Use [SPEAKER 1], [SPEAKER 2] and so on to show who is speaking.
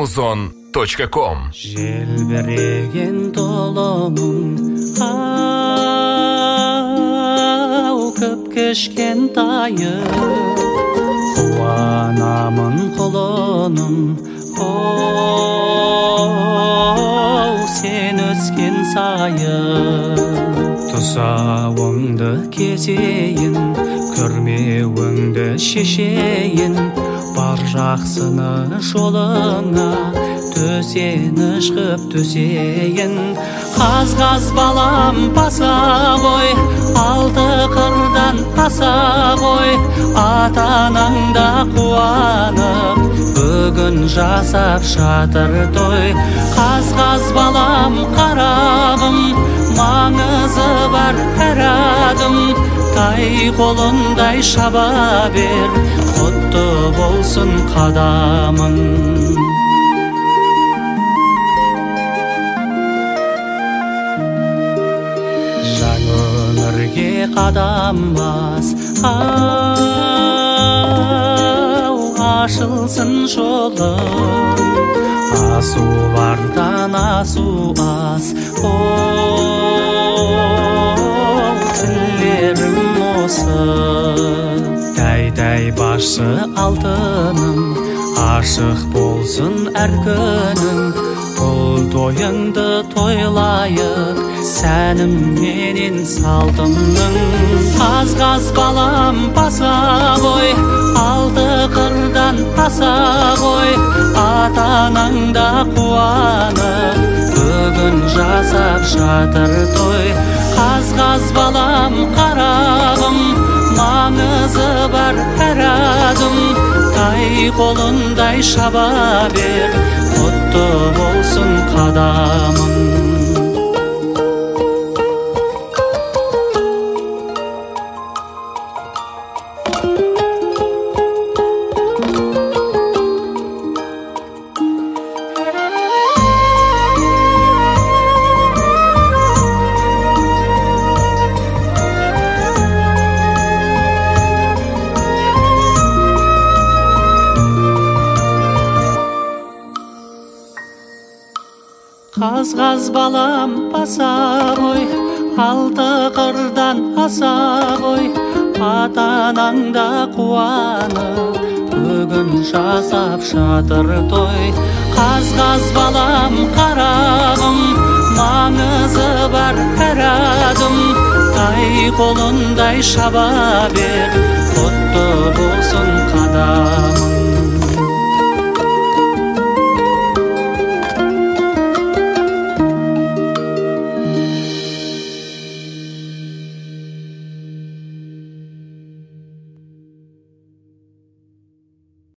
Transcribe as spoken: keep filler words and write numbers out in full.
[SPEAKER 1] музон точка ком.
[SPEAKER 2] Желбіреген толымың ау көп кешкен тайы, қуанамын құлыным оу сен өскен сайы. Тұсауыңды кесейін, көрмеуіңді шешейін, бар жақсыны жолыңа төсеніш қып төсейін. Қаз-қаз балам баса ғой, алты қырдан аса ғой, ата-анаңда қуанып бүгін жасап жатыр той. Қаз-қаз балам қарағым, маңызы бар әр адым, тай қолындай шаба бер, құтты болсын қадамың. Жаңа өмірге қадам бас, ау ашылсын жолың, асулардан асу ас, оу тілерім осы. Тәй-тәй башы алтыным, ашық болсын әр күнің, бұл тойыңды тойлайық сәнім менен салтымның. Қаз-қаз балам баса ғой, алты қырдан аса ғой, ата-анаңда қуанып бүгін жасап жатыр той. Қаз-қаз балам қарағым, маңызы бар әр адым, тай қолындай шаба бер, құтты болсын қадамың. Қаз-қаз балам баса ғой, алты қырдан аса ғой, ата-анаңда қуанып бүгін жасап жатыр той. Қаз-қаз балам қарағым, маңызы бар әр адым, тай қолындай шаба бер, құтты болсын қадамың.